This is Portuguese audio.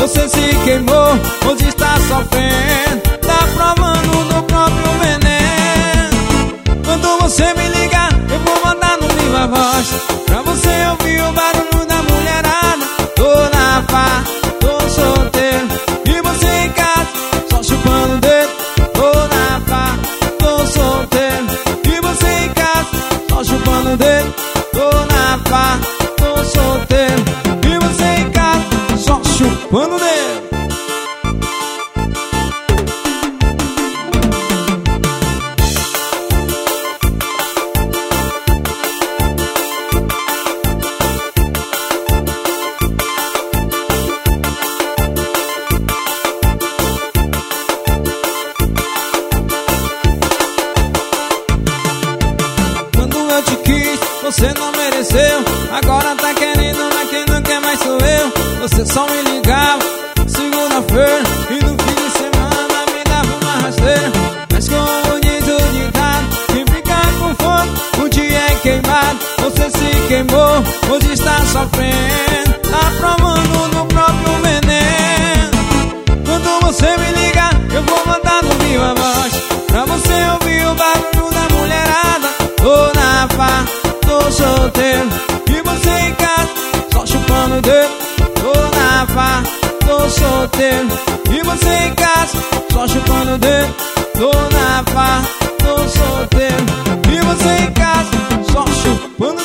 você se queimou, hoje está sofrendo, tá provando do próprio veneno. Quando você me ligar, eu vou mandar no Viva Voz, pra você ouvir o barulho da mulherada. Tô na pá, tô solteiro, e você em casa, só chupando o dedo. Tô na pá, tô solteiro, e você em casa, só chupando o dedo. Tô na pá, tô solteiro, e você em casa, só chupando o dedo. Eu te quis, você não mereceu. Agora tá querendo, mas quem não quer mais sou eu. Você só me ligava segunda-feira, e no fim de semana me dava uma rasteira. Mas como diz o ditado, quem fica com fogo, o dia é queimado. Você se queimou, hoje está sofrendo, tá provando do próprio veneno. Quando você me ligar, eu vou mandar no Viva Voz, pra você ouvir o barulho da mulherada. Tô na pá, tô solteiro, e você em casa, só chupando o dedo. Tô na pá, tô solteiro, e você em casa, só chupando o dedo. Tô na pá, tô solteiro, e você em casa, só chupando o dedo.